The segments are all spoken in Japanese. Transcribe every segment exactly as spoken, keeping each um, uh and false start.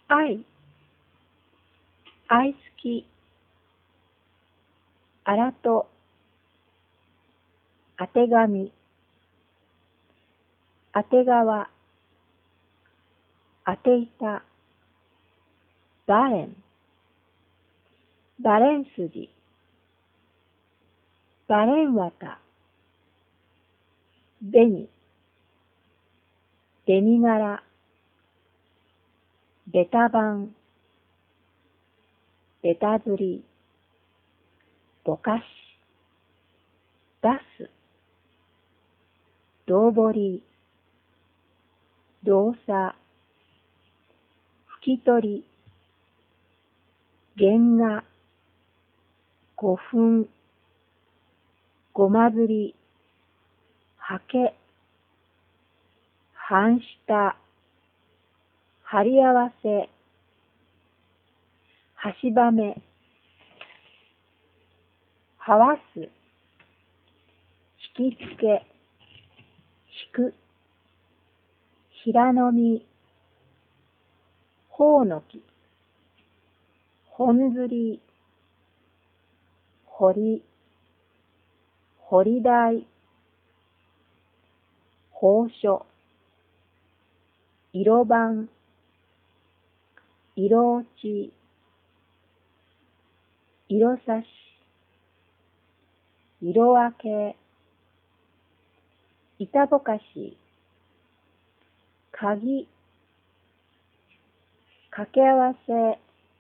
愛、愛好き、あらと、あてがみ、あてがわ、あていた、ばれん、ばれんすじ、ばれんわた、べに、べにがら、べたばん、べたずり、ぼかし、だす、どうぼり、どうさ、ふきとり、げんが、ごふん、ごまずり、はけ、はんした、はりあわせ、はしばめ、はわす、ひきつけ、ひく、ひらのみ、ほおのき、ほんずり、ほり、ほりだい、ほうしょ、いろばん、いろおち、いろさし、いろあけ、いたぼかし、かぎ、かけあわせ、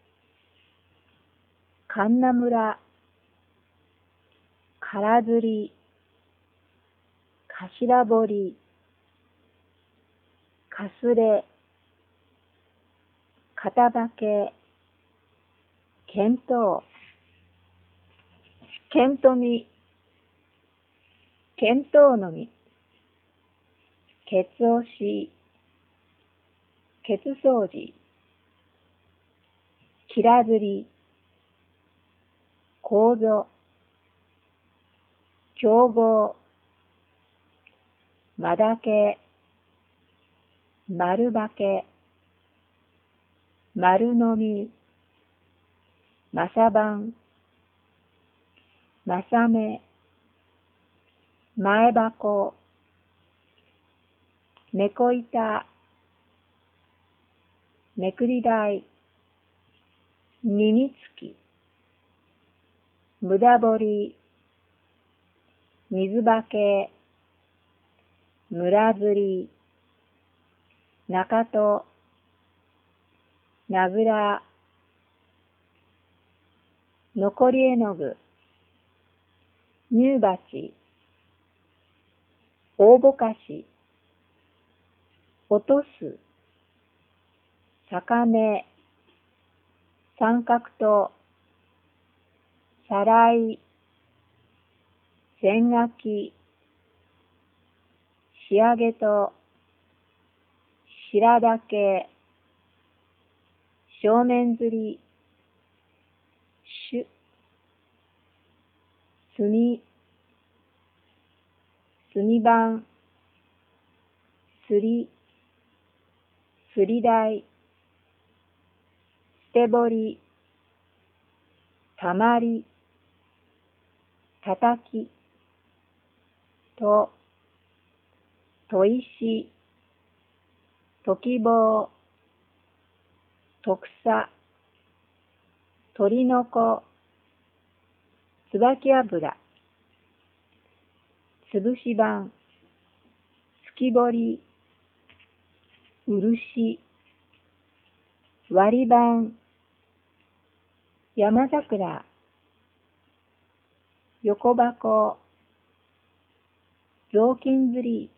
かんなむら、からずり、かしらぼり、かすれ、かたばけ、けんとう、けんとみ、けんとうのみ、けつおし、けつそうじ、きらずり、こうぞ、きょうごう、まだけ、まるばけ、まるのみ、まさばん、まさめ、まえばこ、ねこいた、めくりだい、みみつき、むだぼり、みずばけ、むらずり、なかと、なぐら、のこりえのぐ、にゅうばち、おおぼかし、おとす、さかめ、さんかくと、さらい、せんがき、しあげと、しらだけ、しょうめんずり、しゅ、すみ、すみばん、すり、すりだい、すてぼり、たまり、たたき、と、といし、ときぼう、とくさ、とりのこ、つばきあぶら、つぶしばん、すきぼり、うるし、わりばん、やまざくら、よこばこ、ぞうきんずり、